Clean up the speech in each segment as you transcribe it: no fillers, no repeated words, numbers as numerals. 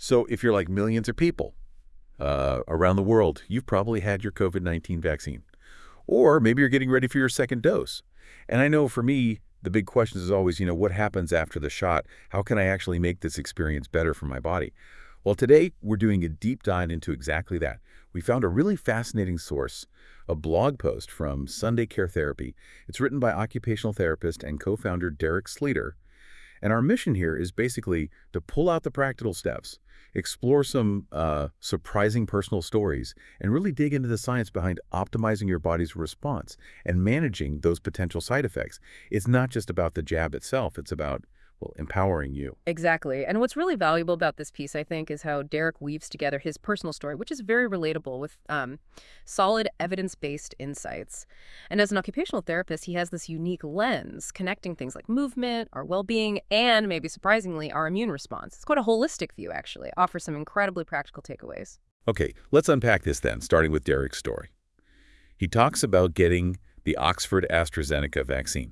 So if you're like millions of people around the world, you've probably had your COVID-19 vaccine. Or maybe you're getting ready for your second dose. And I know for me, the big question is always, what happens after the shot? How can I actually make this experience better for my body? Well, today we're doing a deep dive into exactly that. We found a really fascinating source, a blog post from Sunday Care Therapy. It's written by occupational therapist and co-founder Derek Sleeter. And our mission here is basically to pull out the practical steps, explore some surprising personal stories, and really dig into the science behind optimizing your body's response and managing those potential side effects. It's not just about the jab itself. It's about, well, empowering you. Exactly. And what's really valuable about this piece, I think, is how Derek weaves together his personal story, which is very relatable, with solid evidence-based insights. And as an occupational therapist, he has this unique lens connecting things like movement, our well-being, and maybe surprisingly, our immune response. It's quite a holistic view, actually. It offers some incredibly practical takeaways. Okay, let's unpack this then, starting with Derek's story. He talks about getting the Oxford AstraZeneca vaccine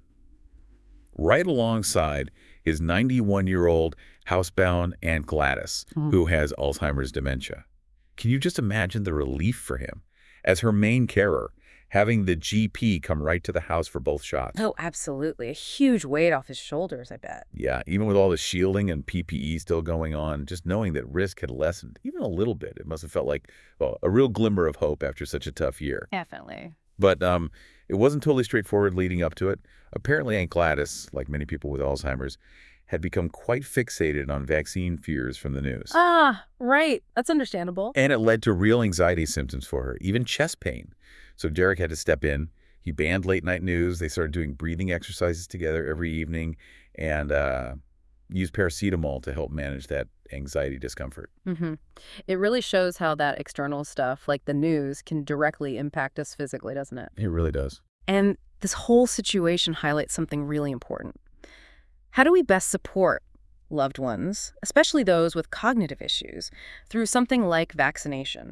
right alongside his 91-year-old housebound Aunt Gladys, who has Alzheimer's dementia. Can you just imagine the relief for him as her main carer, having the GP come right to the house for both shots? Oh, absolutely. A huge weight off his shoulders, I bet. Yeah, even with all the shielding and PPE still going on, just knowing that risk had lessened even a little bit, it must have felt like, well, a real glimmer of hope after such a tough year. Definitely. But it wasn't totally straightforward leading up to it. Apparently, Aunt Gladys, like many people with Alzheimer's, had become quite fixated on vaccine fears from the news. Ah, right. That's understandable. And it led to real anxiety symptoms for her, even chest pain. So Derek had to step in. He banned late-night news. They started doing breathing exercises together every evening and used paracetamol to help manage that anxiety discomfort. It really shows how that external stuff, like the news, can directly impact us physically, doesn't it? It really does. And this whole situation highlights something really important. How do we best support loved ones, especially those with cognitive issues, through something like vaccination?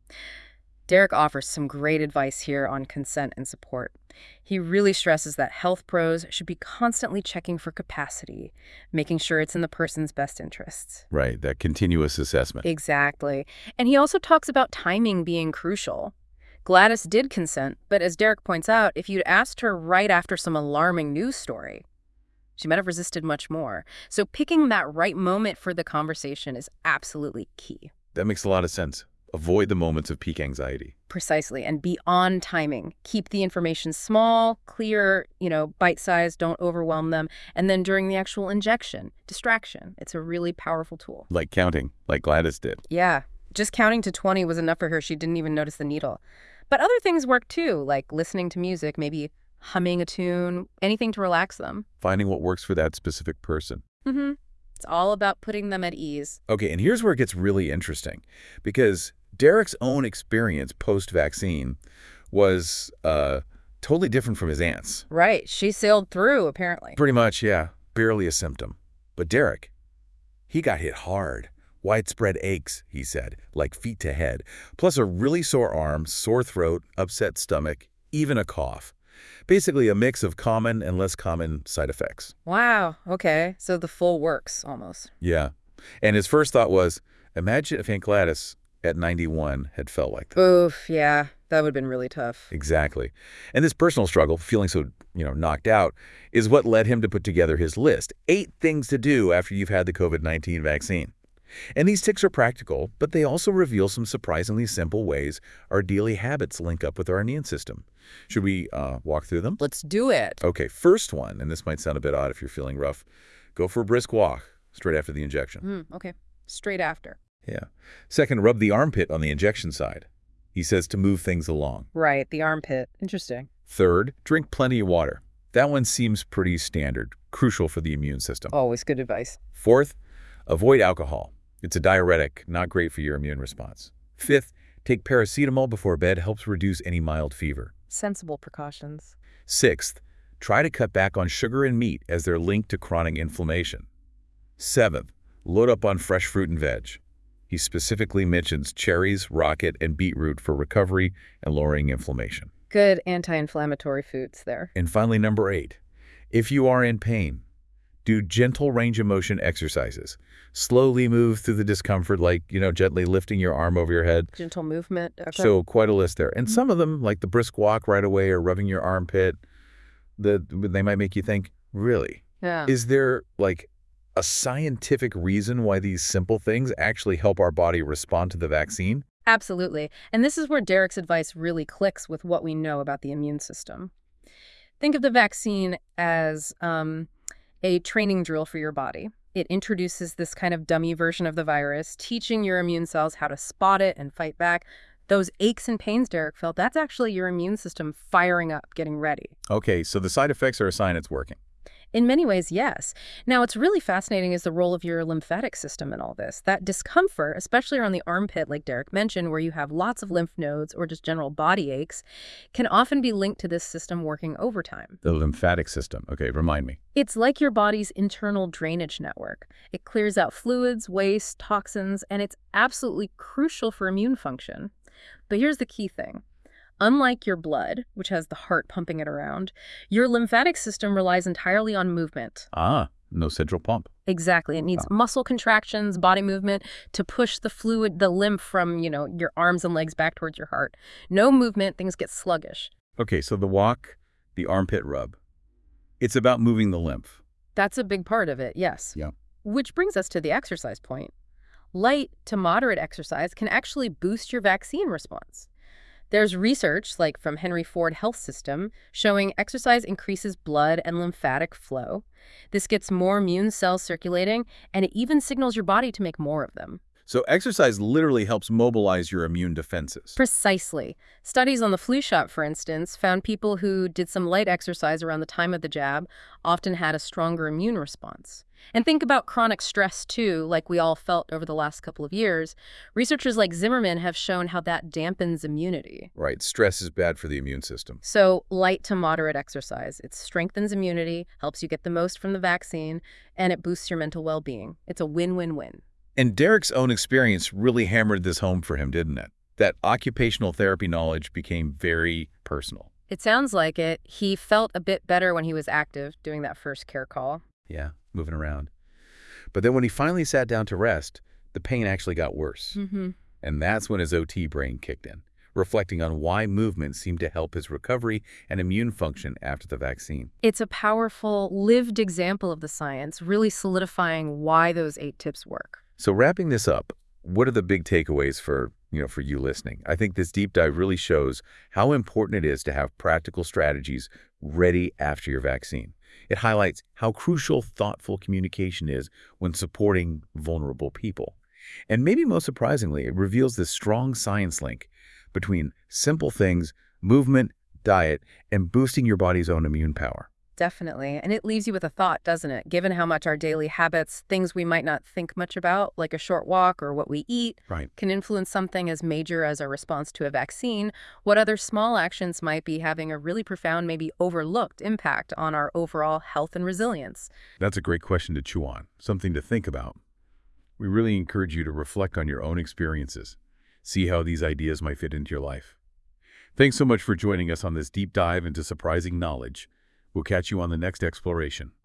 Derek offers some great advice here on consent and support. He really stresses that health pros should be constantly checking for capacity, making sure it's in the person's best interests. Right, that continuous assessment. Exactly. And he also talks about timing being crucial. Gladys did consent, but as Derek points out, if you'd asked her right after some alarming news story, she might have resisted much more. So picking that right moment for the conversation is absolutely key. That makes a lot of sense. Avoid the moments of peak anxiety. Precisely. And be on timing. Keep the information small, clear, bite-sized, don't overwhelm them. And then during the actual injection, distraction. It's a really powerful tool. Like counting, like Gladys did. Yeah. Just counting to 20 was enough for her. She didn't even notice the needle. But other things work too, like listening to music, maybe humming a tune, anything to relax them. Finding what works for that specific person. It's all about putting them at ease. Okay, and here's where it gets really interesting, because Derek's own experience post-vaccine was totally different from his aunt's. Right. She sailed through, apparently. Pretty much, yeah. Barely a symptom. But Derek, he got hit hard. Widespread aches, he said, like feet to head, plus a really sore arm, sore throat, upset stomach, even a cough. Basically a mix of common and less common side effects. Wow. Okay. So the full works, almost. Yeah. And his first thought was, imagine if Aunt Gladys at 91 had felt like that. Oof, yeah. That would have been really tough. Exactly. And this personal struggle, feeling so, knocked out, is what led him to put together his list. 8 things to do after you've had the COVID-19 vaccine. And these tips are practical, but they also reveal some surprisingly simple ways our daily habits link up with our immune system. Should we walk through them? Let's do it. Okay, first one, and this might sound a bit odd if you're feeling rough, go for a brisk walk straight after the injection. Okay. Straight after. Yeah. Second, rub the armpit on the injection side. He says to move things along. Right, the armpit. Interesting. Third, drink plenty of water. That one seems pretty standard, crucial for the immune system. Always good advice. Fourth, avoid alcohol. It's a diuretic, not great for your immune response. Fifth, take paracetamol before bed, helps reduce any mild fever. Sensible precautions. Sixth, try to cut back on sugar and meat as they're linked to chronic inflammation. Seventh, load up on fresh fruit and veg. He specifically mentions cherries, rocket, and beetroot for recovery and lowering inflammation. Good anti-inflammatory foods there. And finally, number 8, if you are in pain, Do gentle range of motion exercises. Slowly move through the discomfort, like, gently lifting your arm over your head. Gentle movement. Okay. So quite a list there. And some of them, like the brisk walk right away or rubbing your armpit, they might make you think, really? Yeah. Is there like a scientific reason why these simple things actually help our body respond to the vaccine? Absolutely. And this is where Derek's advice really clicks with what we know about the immune system. Think of the vaccine as a training drill for your body. It introduces this kind of dummy version of the virus, teaching your immune cells how to spot it and fight back. Those aches and pains Derek felt, that's actually your immune system firing up, getting ready. Okay, so the side effects are a sign it's working. In many ways, yes. Now, what's really fascinating is the role of your lymphatic system in all this. That discomfort, especially around the armpit, like Derek mentioned, where you have lots of lymph nodes or just general body aches, can often be linked to this system working overtime. The lymphatic system. Okay, remind me. It's like your body's internal drainage network. It clears out fluids, waste, toxins, and it's absolutely crucial for immune function. But here's the key thing. Unlike your blood, which has the heart pumping it around, your lymphatic system relies entirely on movement. No central pump. Exactly. It needs muscle contractions, body movement to push the fluid, the lymph from, your arms and legs back towards your heart. No movement, things get sluggish. Okay, so the walk, the armpit rub, it's about moving the lymph. That's a big part of it, yes. Yeah. Which brings us to the exercise point. Light to moderate exercise can actually boost your vaccine response. There's research, like from Henry Ford Health System, showing exercise increases blood and lymphatic flow. This gets more immune cells circulating, and it even signals your body to make more of them. So exercise literally helps mobilize your immune defenses. Precisely. Studies on the flu shot, for instance, found people who did some light exercise around the time of the jab often had a stronger immune response. And think about chronic stress, too, like we all felt over the last couple of years. Researchers like Zimmerman have shown how that dampens immunity. Right. Stress is bad for the immune system. So light to moderate exercise. It strengthens immunity, helps you get the most from the vaccine, and it boosts your mental well-being. It's a win-win-win. And Derek's own experience really hammered this home for him, didn't it? That occupational therapy knowledge became very personal. It sounds like it. He felt a bit better when he was active, doing that first care call. Yeah, moving around. But then when he finally sat down to rest, the pain actually got worse. And that's when his OT brain kicked in, reflecting on why movement seemed to help his recovery and immune function after the vaccine. It's a powerful, lived example of the science, really solidifying why those 8 tips work. So wrapping this up, what are the big takeaways for you listening? I think this deep dive really shows how important it is to have practical strategies ready after your vaccine. It highlights how crucial thoughtful communication is when supporting vulnerable people. And maybe most surprisingly, it reveals this strong science link between simple things, movement, diet, and boosting your body's own immune power. Definitely. And it leaves you with a thought, doesn't it? Given how much our daily habits, things we might not think much about, like a short walk or what we eat, can influence something as major as our response to a vaccine, what other small actions might be having a really profound, maybe overlooked impact on our overall health and resilience? That's a great question to chew on, something to think about. We really encourage you to reflect on your own experiences, see how these ideas might fit into your life. Thanks so much for joining us on this deep dive into surprising knowledge. We'll catch you on the next exploration.